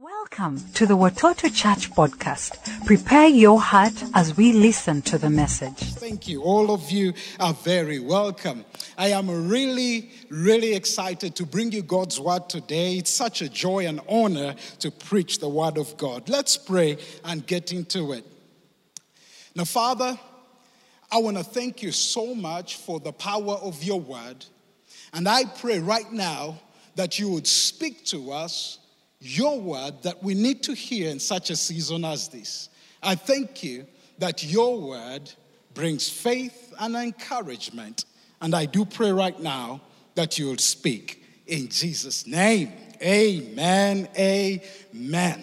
Welcome to the Watoto Church podcast. Prepare your heart as we listen to the message. Thank you. All of you are very welcome. I am really excited to bring you God's word today. It's such a joy and honor to preach the word of God. Let's pray and get into it. Now, Father, I want to thank you so much for the power of your word. And I pray right now that you would speak to us your word that we need to hear in such a season as this. I thank you that your word brings faith and encouragement. And I do pray right now that you will speak in Jesus' name. Amen. Amen.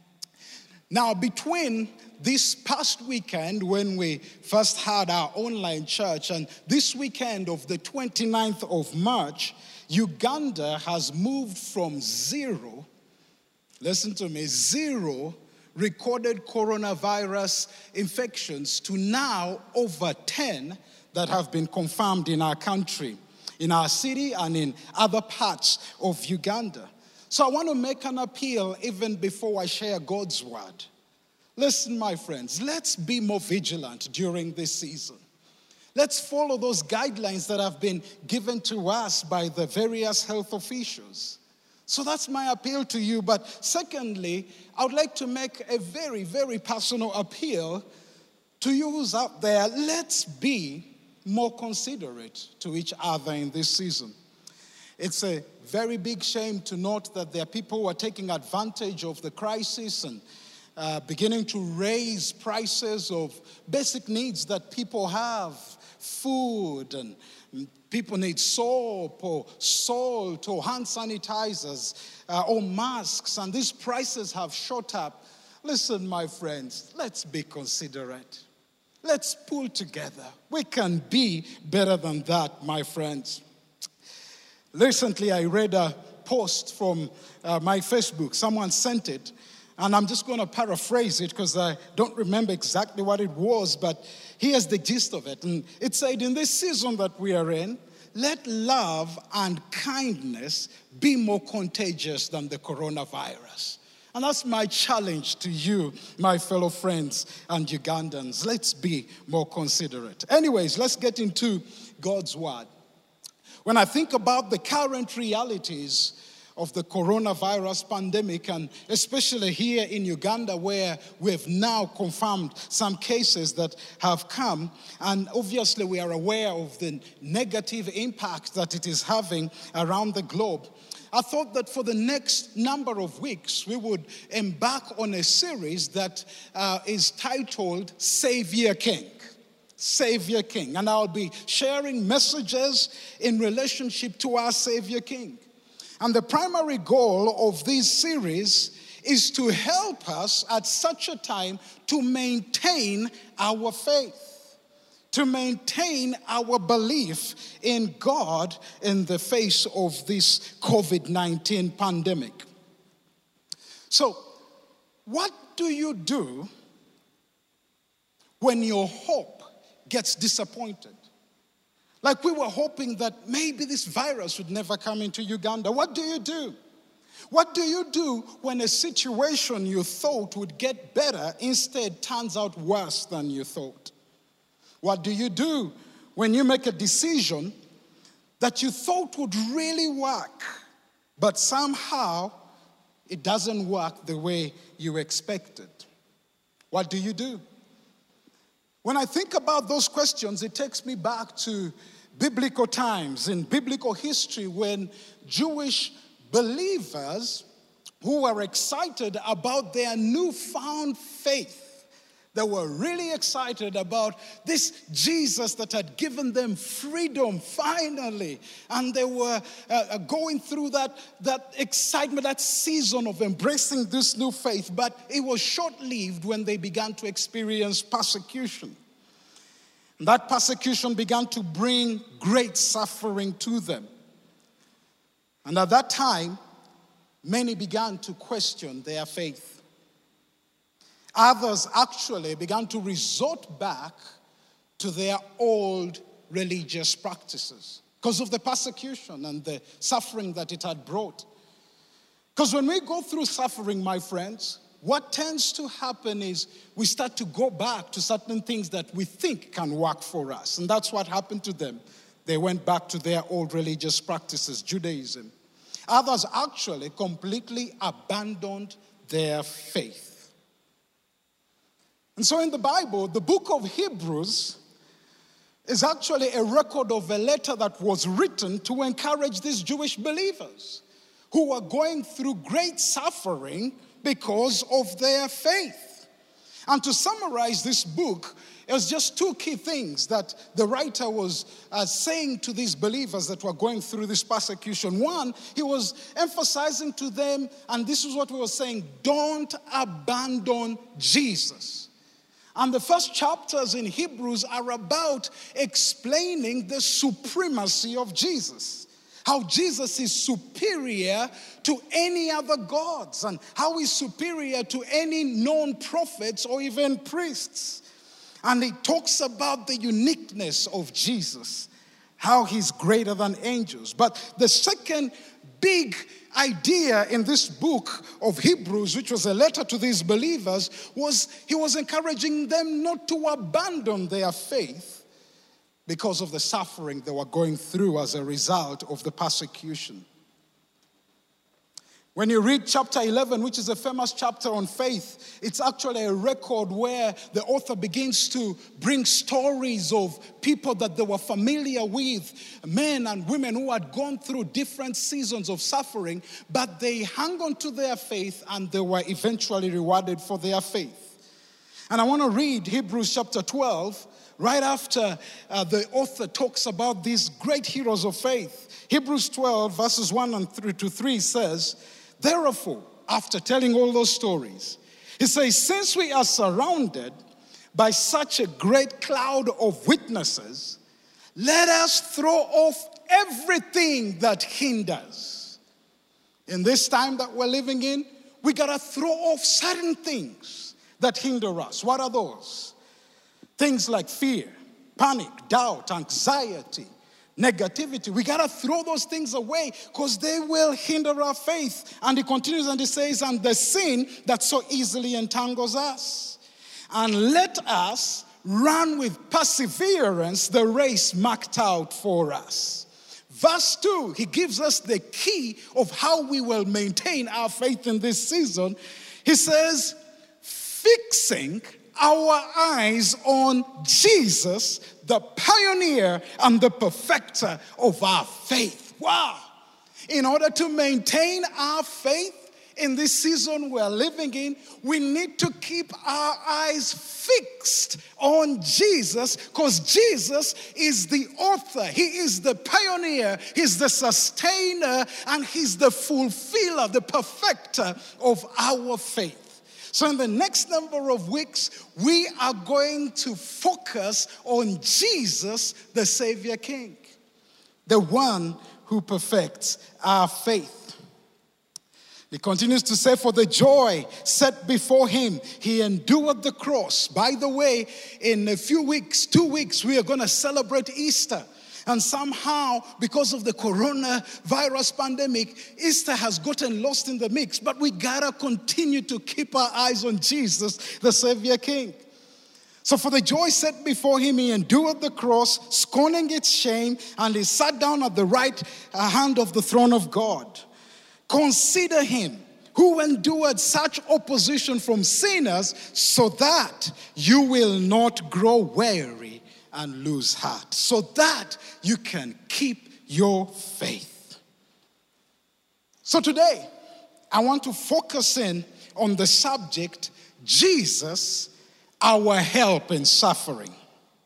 Now, between this past weekend when we first had our online church and this weekend of the 29th of March, Uganda has moved from zero, listen to me, zero recorded coronavirus infections to now over 10 that have been confirmed in our country, in our city and in other parts of Uganda. So I want to make an appeal even before I share God's word. Listen, my friends, let's be more vigilant during this season. Let's follow those guidelines that have been given to us by the various health officials. So that's my appeal to you. But secondly, I would like to make a very personal appeal to you who's out there. Let's be more considerate to each other in this season. It's a very big shame to note that there are people who are taking advantage of the crisis and beginning to raise prices of basic needs that people have, food, and people need soap or salt or hand sanitizers or masks, and these prices have shot up. Listen, my friends, let's be considerate. Let's pull together. We can be better than that, my friends. Recently, I read a post from my Facebook. Someone sent it. And I'm just going to paraphrase it because I don't remember exactly what it was, but here's the gist of it. And it said, in this season that we are in, let love and kindness be more contagious than the coronavirus. And that's my challenge to you, my fellow friends and Ugandans. Let's be more considerate. Anyways, let's get into God's word. When I think about the current realities of the coronavirus pandemic, and especially here in Uganda where we've now confirmed some cases that have come, and obviously we are aware of the negative impact that it is having around the globe. I thought that for the next number of weeks we would embark on a series that is titled Savior King. Savior King. And I'll be sharing messages in relationship to our Savior King. And the primary goal of this series is to help us at such a time to maintain our faith, to maintain our belief in God in the face of this COVID-19 pandemic. So, what do you do when your hope gets disappointed? Like we were hoping that maybe this virus would never come into Uganda. What do you do? What do you do when a situation you thought would get better instead turns out worse than you thought? What do you do when you make a decision that you thought would really work, but somehow it doesn't work the way you expected? What do you do? When I think about those questions, it takes me back to biblical times, in biblical history, when Jewish believers who were excited about their newfound faith, they were really excited about this Jesus that had given them freedom finally. And they were going through that excitement, that season of embracing this new faith. But it was short-lived when they began to experience persecution. And that persecution began to bring great suffering to them. And at that time, many began to question their faith. Others actually began to resort back to their old religious practices because of the persecution and the suffering that it had brought. Because when we go through suffering, my friends, what tends to happen is we start to go back to certain things that we think can work for us. And that's what happened to them. They went back to their old religious practices, Judaism. Others actually completely abandoned their faith. And so in the Bible, the book of Hebrews is actually a record of a letter that was written to encourage these Jewish believers who were going through great suffering because of their faith. And to summarize this book, it was just two key things that the writer was saying to these believers that were going through this persecution. One, he was emphasizing to them, and this is what we were saying, don't abandon Jesus. And the first chapters in Hebrews are about explaining the supremacy of Jesus. How Jesus is superior to any other gods, and how he's superior to any known prophets or even priests. And he talks about the uniqueness of Jesus, how he's greater than angels. But the second big idea in this book of Hebrews, which was a letter to these believers, was he was encouraging them not to abandon their faith because of the suffering they were going through as a result of the persecution. When you read chapter 11, which is a famous chapter on faith, it's actually a record where the author begins to bring stories of people that they were familiar with, men and women who had gone through different seasons of suffering, but they hung on to their faith and they were eventually rewarded for their faith. And I want to read Hebrews chapter 12, right after the author talks about these great heroes of faith. Hebrews 12, verses 1 and 3 says, therefore, after telling all those stories, he says, since we are surrounded by such a great cloud of witnesses, let us throw off everything that hinders. In this time that we're living in, we got to throw off certain things that hinder us. What are those? Things like fear, panic, doubt, anxiety, negativity. We got to throw those things away because they will hinder our faith. And he continues and he says, and the sin that so easily entangles us. And let us run with perseverance the race marked out for us. Verse 2, he gives us the key of how we will maintain our faith in this season. He says, fixing our eyes on Jesus, the pioneer and the perfecter of our faith. Wow. In order to maintain our faith in this season we're living in, we need to keep our eyes fixed on Jesus, because Jesus is the author, he is the pioneer, he's the sustainer, and he's the fulfiller, the perfecter of our faith. So in the next number of weeks, we are going to focus on Jesus, the Savior King, the one who perfects our faith. He continues to say, for the joy set before him, he endured the cross. By the way, in a few weeks, 2 weeks, we are going to celebrate Easter. And somehow, because of the coronavirus pandemic, Easter has gotten lost in the mix. But we gotta continue to keep our eyes on Jesus, the Savior King. So for the joy set before him, he endured the cross, scorning its shame, and he sat down at the right hand of the throne of God. Consider him who endured such opposition from sinners, so that you will not grow weary and lose heart, so that you can keep your faith. So today, I want to focus in on the subject, Jesus, our help in suffering.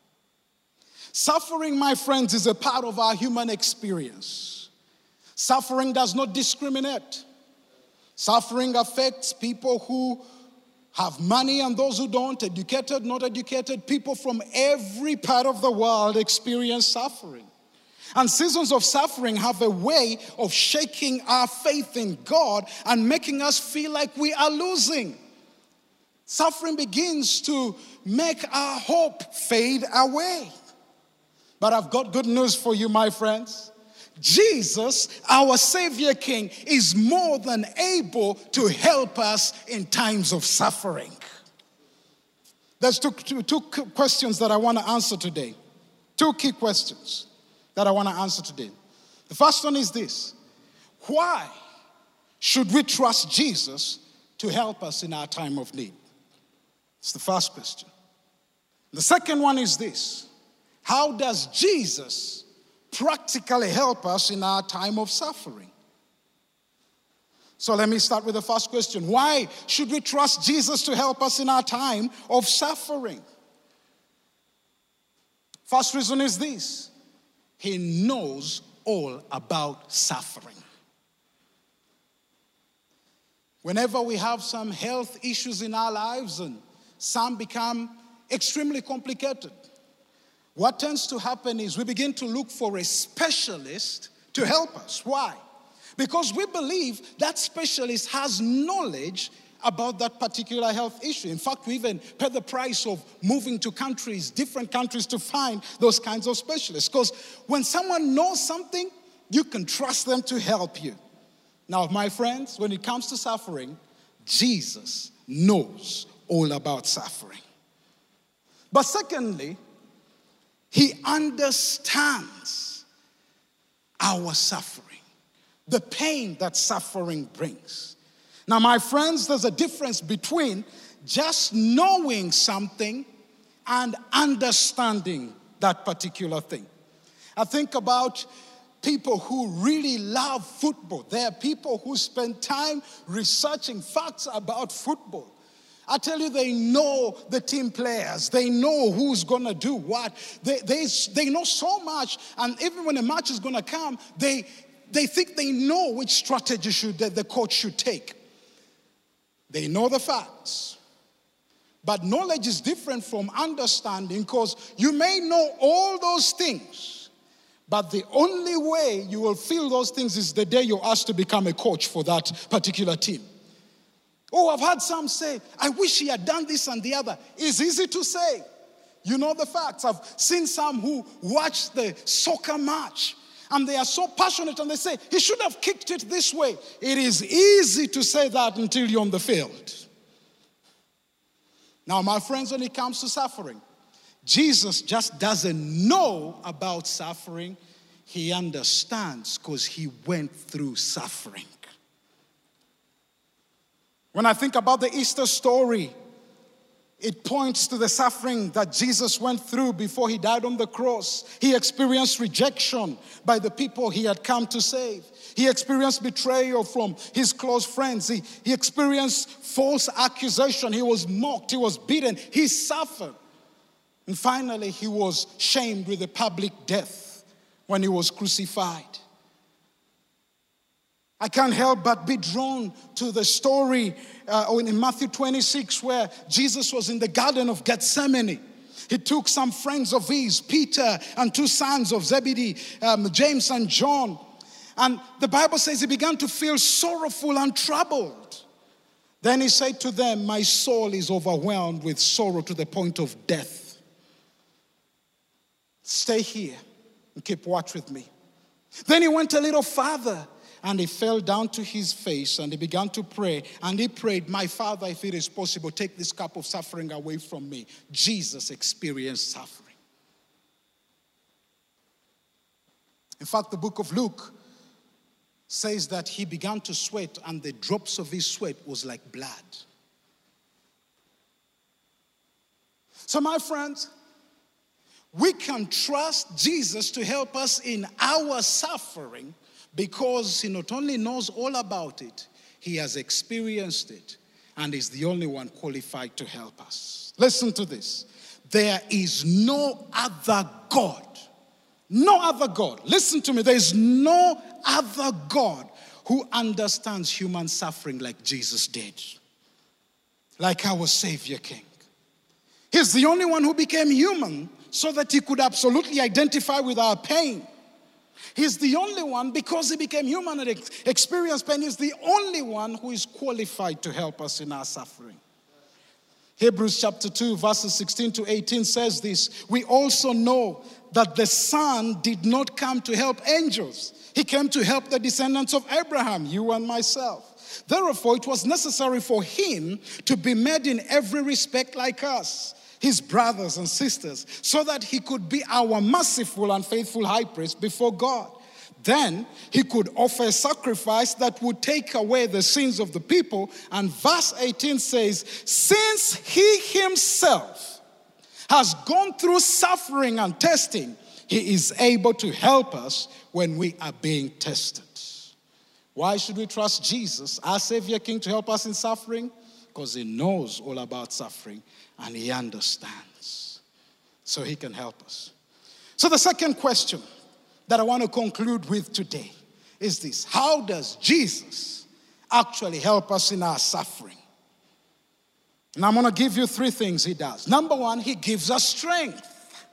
Suffering, my friends, is a part of our human experience. Suffering does not discriminate. Suffering affects people who have money and those who don't, educated, not educated. People from every part of the world experience suffering. And seasons of suffering have a way of shaking our faith in God and making us feel like we are losing. Suffering begins to make our hope fade away. But I've got good news for you, my friends. Jesus, our Savior King, is more than able to help us in times of suffering. There's two questions that I want to answer today. Two key questions that I want to answer today. The first one is this: why should we trust Jesus to help us in our time of need? It's the first question. The second one is this: how does Jesus practically help us in our time of suffering? So let me start with the first question. Why should we trust Jesus to help us in our time of suffering? First reason is this: he knows all about suffering. Whenever we have some health issues in our lives and some become extremely complicated, what tends to happen is we begin to look for a specialist to help us. Why? Because we believe that specialist has knowledge about that particular health issue. In fact, we even pay the price of moving to different countries to find those kinds of specialists. Because when someone knows something, you can trust them to help you. Now, my friends, when it comes to suffering, Jesus knows all about suffering. But secondly, he understands our suffering, the pain that suffering brings. Now, my friends, there's a difference between just knowing something and understanding that particular thing. I think about people who really love football. There are people who spend time researching facts about football. I tell you, they know the team players. They know who's going to do what. They know so much. And even when a match is going to come, they think they know which strategy the coach should take. They know the facts. But knowledge is different from understanding, because you may know all those things, but the only way you will feel those things is the day you're asked to become a coach for that particular team. Oh, I've had some say, I wish he had done this and the other. It's easy to say. You know the facts. I've seen some who watch the soccer match and they are so passionate and they say, he should have kicked it this way. It is easy to say that until you're on the field. Now, my friends, when it comes to suffering, Jesus just doesn't know about suffering. He understands because he went through suffering. When I think about the Easter story, it points to the suffering that Jesus went through before he died on the cross. He experienced rejection by the people he had come to save. He experienced betrayal from his close friends. He experienced false accusation. He was mocked. He was beaten. He suffered. And finally, he was shamed with a public death when he was crucified. I can't help but be drawn to the story in Matthew 26 where Jesus was in the Garden of Gethsemane. He took some friends of his, Peter and two sons of Zebedee, James and John. And the Bible says he began to feel sorrowful and troubled. Then he said to them, my soul is overwhelmed with sorrow to the point of death. Stay here and keep watch with me. Then he went a little farther. And he fell down to his face and he began to pray. And he prayed, my Father, if it is possible, take this cup of suffering away from me. Jesus experienced suffering. In fact, the book of Luke says that he began to sweat and the drops of his sweat was like blood. So my friends, we can trust Jesus to help us in our suffering, because he not only knows all about it, he has experienced it and is the only one qualified to help us. Listen to this. There is no other God. No other God. Listen to me. There is no other God who understands human suffering like Jesus did. Like our Savior King. He's the only one who became human so that he could absolutely identify with our pain. He's the only one, because he became human and experienced pain, he's the only one who is qualified to help us in our suffering. Hebrews chapter 2, verses 16 to 18 says this: we also know that the Son did not come to help angels. He came to help the descendants of Abraham, you and myself. Therefore, it was necessary for him to be made in every respect like us, his brothers and sisters, so that he could be our merciful and faithful high priest before God. Then he could offer a sacrifice that would take away the sins of the people. And verse 18 says, since he himself has gone through suffering and testing, he is able to help us when we are being tested. Why should we trust Jesus, our Savior King, to help us in suffering? Because he knows all about suffering and he understands. So he can help us. So the second question that I want to conclude with today is this: how does Jesus actually help us in our suffering? And I'm going to give you three things he does. Number one, he gives us strength.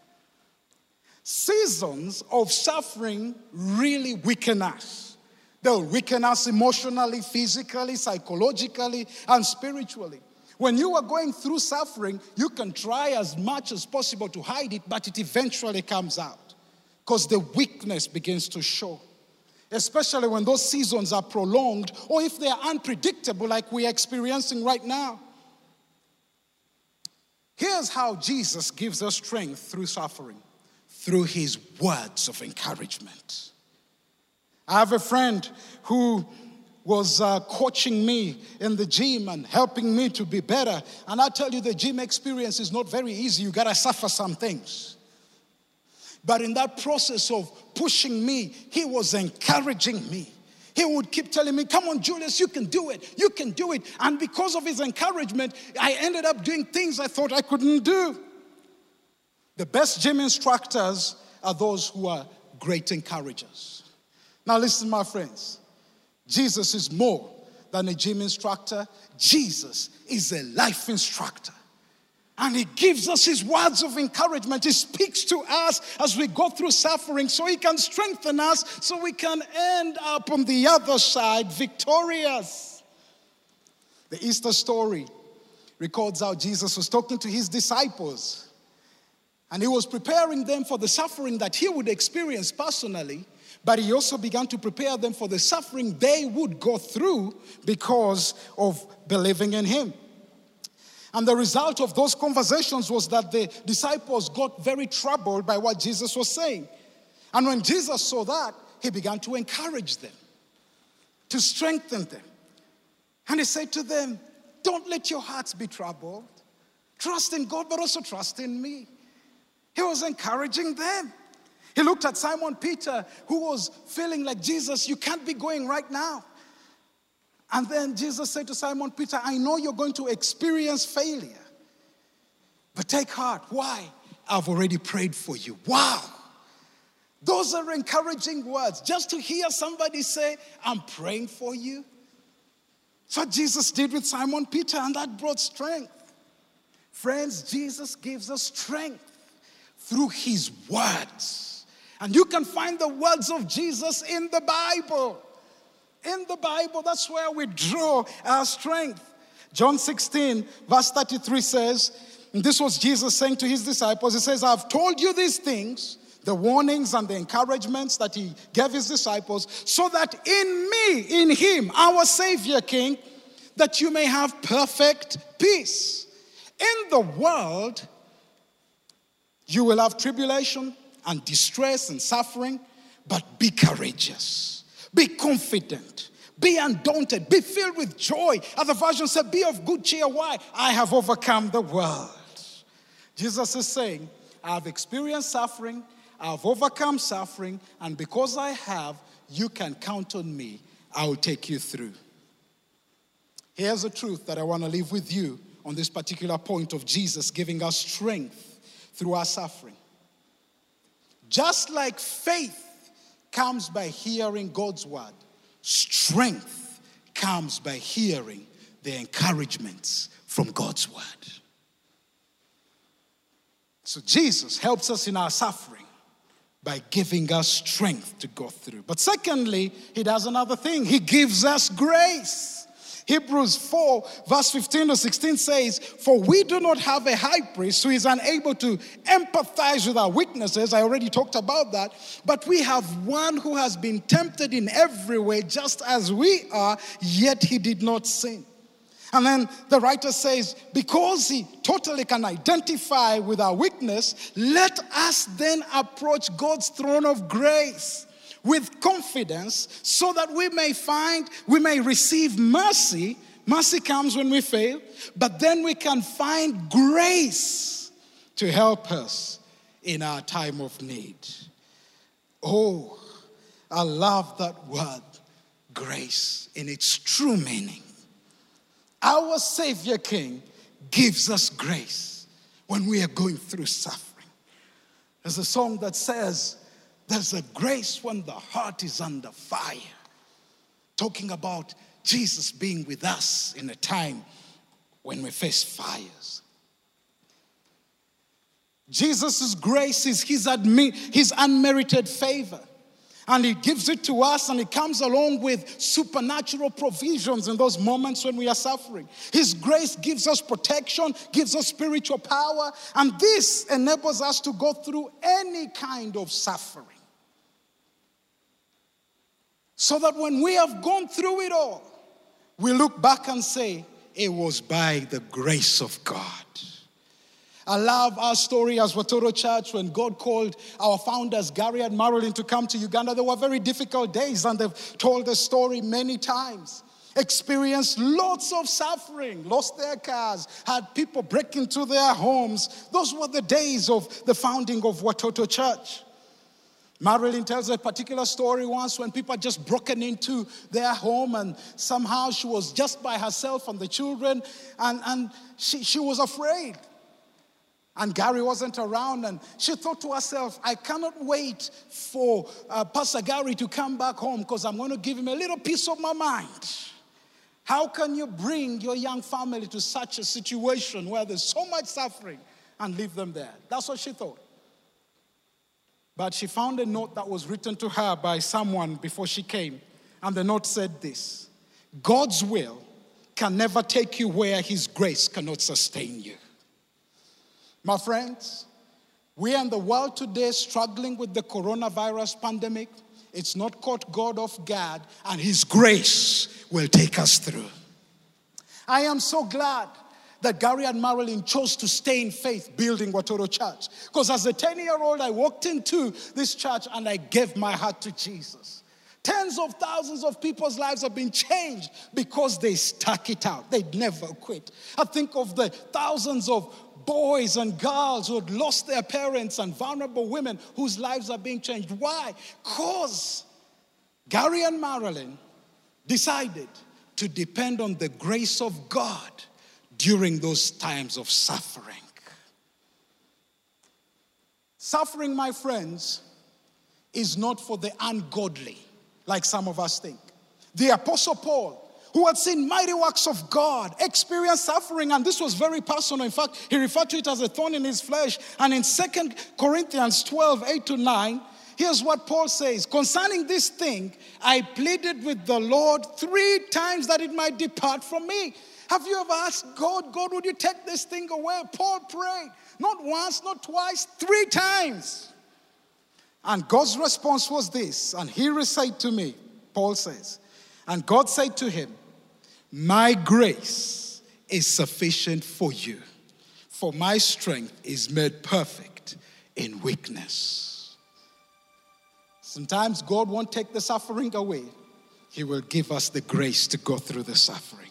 Seasons of suffering really weaken us. They'll weaken us emotionally, physically, psychologically, and spiritually. When you are going through suffering, you can try as much as possible to hide it, but it eventually comes out because the weakness begins to show. Especially when those seasons are prolonged or if they are unpredictable like we are experiencing right now. Here's how Jesus gives us strength through suffering: through his words of encouragement. I have a friend who was coaching me in the gym and helping me to be better. And I tell you, the gym experience is not very easy. You got to suffer some things. But in that process of pushing me, he was encouraging me. He would keep telling me, come on, Julius, you can do it. You can do it. And because of his encouragement, I ended up doing things I thought I couldn't do. The best gym instructors are those who are great encouragers. Now listen, my friends. Jesus is more than a gym instructor. Jesus is a life instructor. And he gives us his words of encouragement. He speaks to us as we go through suffering so he can strengthen us so we can end up on the other side victorious. The Easter story records how Jesus was talking to his disciples. And he was preparing them for the suffering that he would experience personally. But he also began to prepare them for the suffering they would go through because of believing in him. And the result of those conversations was that the disciples got very troubled by what Jesus was saying. And when Jesus saw that, he began to encourage them, to strengthen them. And he said to them, don't let your hearts be troubled. Trust in God, but also trust in me. He was encouraging them. He looked at Simon Peter, who was feeling like, Jesus, you can't be going right now. And then Jesus said to Simon Peter, I know you're going to experience failure, but take heart. Why? I've already prayed for you. Wow. Those are encouraging words. Just to hear somebody say, I'm praying for you. That's what Jesus did with Simon Peter, and that brought strength. Friends, Jesus gives us strength through his words. And you can find the words of Jesus in the Bible. In the Bible, that's where we draw our strength. John 16, verse 33 says, and this was Jesus saying to his disciples, he says, I've told you these things, the warnings and the encouragements that he gave his disciples, so that in me, in him, our Savior King, that you may have perfect peace. In the world, you will have tribulation and distress and suffering, but be courageous, be confident, be undaunted, be filled with joy. Other versions say, be of good cheer. Why? I have overcome the world. Jesus is saying, I have experienced suffering, I have overcome suffering, and because I have, you can count on me. I will take you through. Here's a truth that I want to leave with you on this particular point of Jesus giving us strength through our suffering. Just like faith comes by hearing God's word, strength comes by hearing the encouragements from God's word. So Jesus helps us in our suffering by giving us strength to go through. But secondly, he does another thing. He gives us grace. Hebrews 4, verse 15 to 16 says, "For we do not have a high priest who is unable to empathize with our weaknesses." I already talked about that. "But we have one who has been tempted in every way, just as we are, yet he did not sin." And then the writer says, because he totally can identify with our weakness, let us then approach God's throne of grace with confidence, so that we may receive mercy. Mercy comes when we fail, but then we can find grace to help us in our time of need. Oh, I love that word, grace, in its true meaning. Our Savior King gives us grace when we are going through suffering. There's a song that says, "There's a grace when the heart is under fire," talking about Jesus being with us in a time when we face fires. Jesus' grace is his unmerited favor. And he gives it to us, and it comes along with supernatural provisions in those moments when we are suffering. His grace gives us protection, gives us spiritual power, and this enables us to go through any kind of suffering. So that when we have gone through it all, we look back and say, it was by the grace of God. I love our story as Watoto Church when God called our founders, Gary and Marilyn, to come to Uganda. There were very difficult days, and they've told the story many times. Experienced lots of suffering, lost their cars, had people break into their homes. Those were the days of the founding of Watoto Church. Marilyn tells a particular story once when people had just broken into their home, and somehow she was just by herself and the children, and she was afraid. And Gary wasn't around, and she thought to herself, I cannot wait for Pastor Gary to come back home, because I'm going to give him a little piece of my mind. How can you bring your young family to such a situation where there's so much suffering and leave them there? That's what she thought. But she found a note that was written to her by someone before she came. And the note said this: God's will can never take you where his grace cannot sustain you. My friends, we are in the world today struggling with the coronavirus pandemic. It's not caught God off guard, and his grace will take us through. I am so glad that Gary and Marilyn chose to stay in faith building Watoto Church. Because as a 10-year-old, I walked into this church and I gave my heart to Jesus. Tens of thousands of people's lives have been changed because they stuck it out. They never quit. I think of the thousands of boys and girls who had lost their parents, and vulnerable women whose lives are being changed. Why? Because Gary and Marilyn decided to depend on the grace of God during those times of suffering. Suffering, my friends, is not for the ungodly, like some of us think. The Apostle Paul, who had seen mighty works of God, experienced suffering, and this was very personal. In fact, he referred to it as a thorn in his flesh. And in 2 Corinthians 12, 8-9, here's what Paul says: concerning this thing, I pleaded with the Lord 3 times that it might depart from me. Have you ever asked God, would you take this thing away? Paul prayed, not once, not twice, 3 times. And God's response was this, and he recited to me, Paul says, and God said to him, my grace is sufficient for you, for my strength is made perfect in weakness. Sometimes God won't take the suffering away. He will give us the grace to go through the suffering.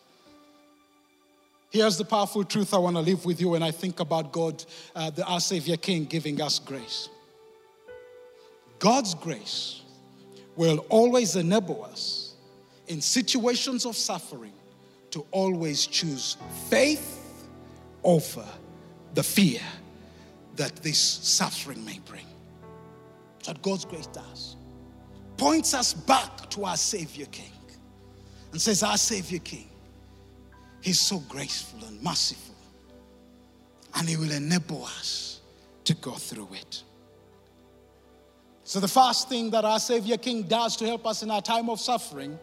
Here's the powerful truth I want to leave with you when I think about God, our Savior King, giving us grace. God's grace will always enable us in situations of suffering to always choose faith over the fear that this suffering may bring. That's what God's grace does. Points us back to our Savior King and says, our Savior King, he's so graceful and merciful, and he will enable us to go through it. So the first thing that our Savior King does to help us in our time of suffering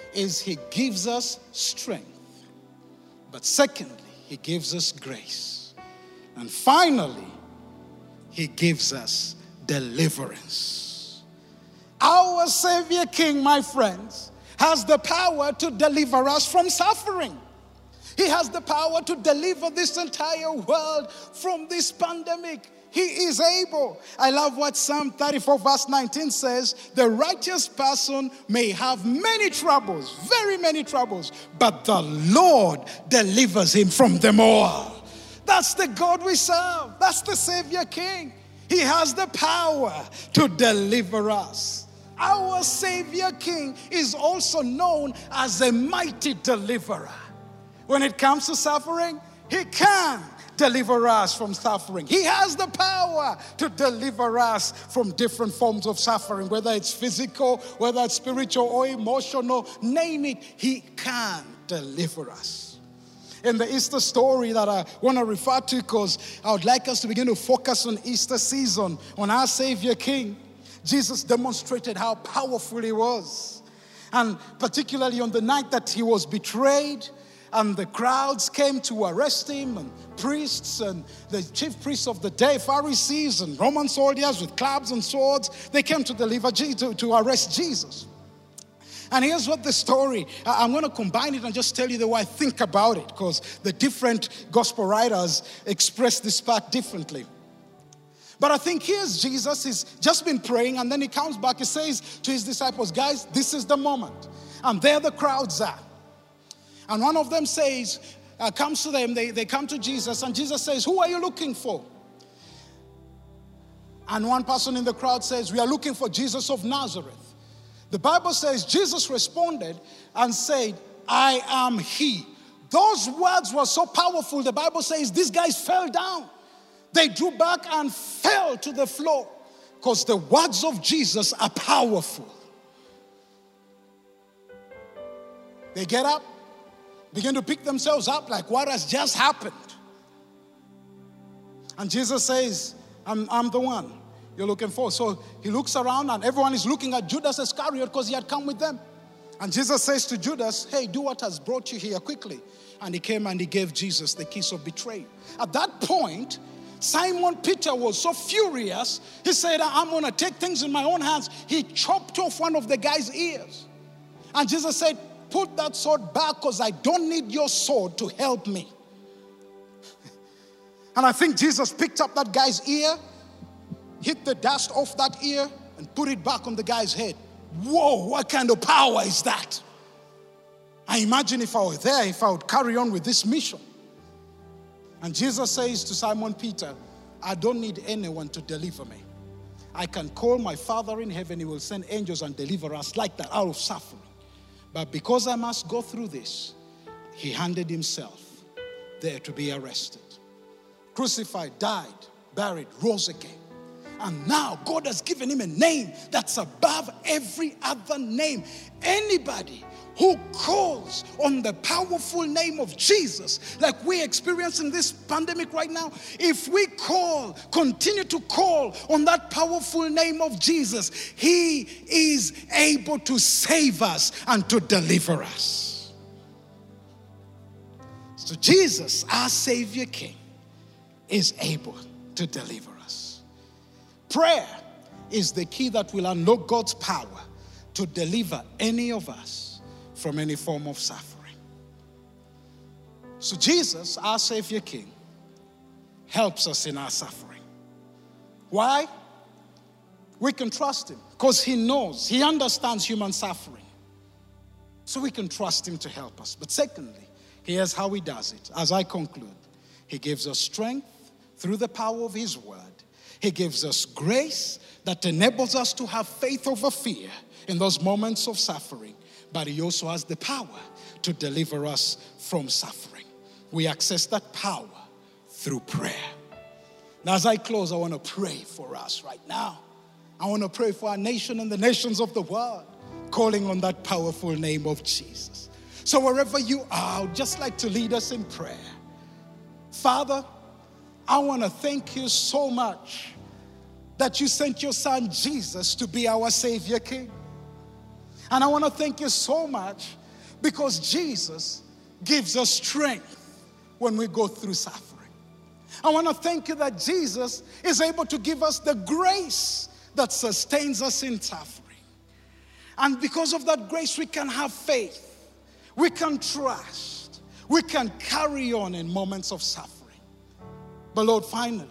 is he gives us strength. But secondly, he gives us grace. And finally, he gives us deliverance. Our Savior King, my friends, has the power to deliver us from suffering. He has the power to deliver this entire world from this pandemic. He is able. I love what Psalm 34 verse 19 says. The righteous person may have many troubles, very many troubles, but the Lord delivers him from them all. That's the God we serve. That's the Savior King. He has the power to deliver us. Our Savior King is also known as a mighty deliverer. When it comes to suffering, he can deliver us from suffering. He has the power to deliver us from different forms of suffering, whether it's physical, whether it's spiritual or emotional, name it, he can deliver us. In the Easter story that I want to refer to, because I would like us to begin to focus on Easter season, on our Savior King, Jesus demonstrated how powerful he was. And particularly on the night that he was betrayed, and the crowds came to arrest him, and priests and the chief priests of the day, Pharisees and Roman soldiers with clubs and swords, they came to arrest Jesus. And here's what the story, I'm going to combine it and just tell you the way I think about it, because the different gospel writers express this part differently. But I think here's Jesus, he's just been praying, and then he comes back, he says to his disciples, guys, this is the moment. And there the crowds are. And one of them says, comes to them, they come to Jesus, and Jesus says, who are you looking for? And one person in the crowd says, we are looking for Jesus of Nazareth. The Bible says Jesus responded and said, I am he. Those words were so powerful, the Bible says these guys fell down. They drew back and fell to the floor, because the words of Jesus are powerful. They get up, begin to pick themselves up like what has just happened. And Jesus says, I'm the one you're looking for. So he looks around and everyone is looking at Judas Iscariot because he had come with them. And Jesus says to Judas, hey, do what has brought you here quickly. And he came and he gave Jesus the kiss of betrayal. At that point, Simon Peter was so furious, he said, I'm going to take things in my own hands. He chopped off one of the guy's ears. And Jesus said, put that sword back, because I don't need your sword to help me. And I think Jesus picked up that guy's ear, hit the dust off that ear, and put it back on the guy's head. Whoa, what kind of power is that? I imagine if I were there, if I would carry on with this mission. And Jesus says to Simon Peter, I don't need anyone to deliver me. I can call my Father in heaven, he will send angels and deliver us like that out of suffering. But because I must go through this, he handed himself there to be arrested, crucified, died, buried, rose again. And now God has given him a name that's above every other name. Anybody who calls on the powerful name of Jesus, like we're experiencing this pandemic right now, if we continue to call on that powerful name of Jesus, he is able to save us and to deliver us. So Jesus, our Savior King, is able to deliver us. Prayer is the key that will unlock God's power to deliver any of us from any form of suffering. So Jesus, our Savior King, helps us in our suffering. Why? We can trust him because he knows, he understands human suffering. So we can trust him to help us. But secondly, here's how he does it. As I conclude, he gives us strength through the power of his word. He gives us grace that enables us to have faith over fear in those moments of suffering. But he also has the power to deliver us from suffering. We access that power through prayer. Now, as I close, I want to pray for us right now. I want to pray for our nation and the nations of the world, calling on that powerful name of Jesus. So wherever you are, I would just like to lead us in prayer. Father, I want to thank you so much that you sent your son Jesus to be our Savior King. And I want to thank you so much Because Jesus gives us strength when we go through suffering. I want to thank you that Jesus is able to give us the grace that sustains us in suffering. And because of that grace, we can have faith. We can trust. We can carry on in moments of suffering. But Lord, finally,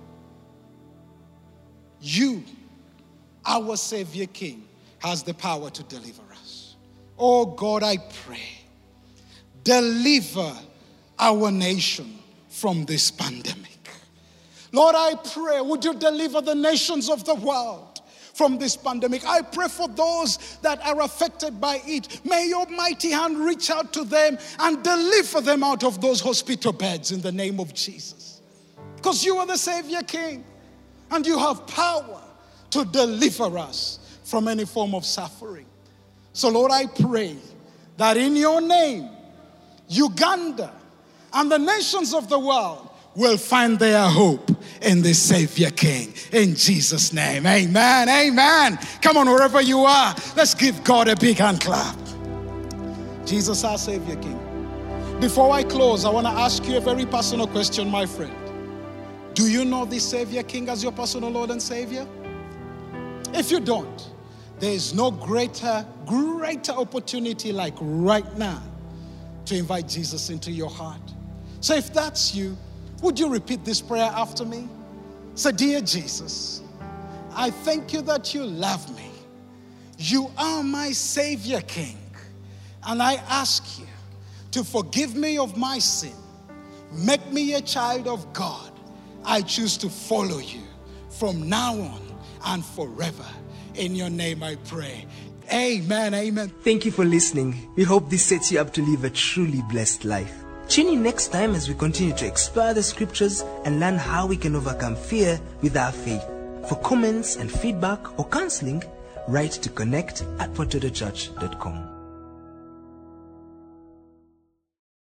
you, our Savior King, has the power to deliver us. Oh God, I pray, deliver our nation from this pandemic. Lord, I pray, would you deliver the nations of the world from this pandemic? I pray for those that are affected by it. May your mighty hand reach out to them and deliver them out of those hospital beds in the name of Jesus. Because you are the Savior King, and you have power to deliver us from any form of suffering. So Lord, I pray that in your name, Uganda and the nations of the world will find their hope in the Savior King. In Jesus' name, amen, amen. Come on, wherever you are, let's give God a big hand clap. Jesus, our Savior King. Before I close, I want to ask you a very personal question, my friend. Do you know the Savior King as your personal Lord and Savior? If you don't, there is no greater opportunity like right now to invite Jesus into your heart. So if that's you, would you repeat this prayer after me? Say, dear Jesus, I thank you that you love me. You are my Savior King. And I ask you to forgive me of my sin. Make me a child of God. I choose to follow you from now on and forever. In your name I pray. Amen, amen. Thank you for listening. We hope this sets you up to live a truly blessed life. Tune in next time as we continue to explore the scriptures and learn how we can overcome fear with our faith. For comments and feedback or counseling, write to connect@pototochurch.com.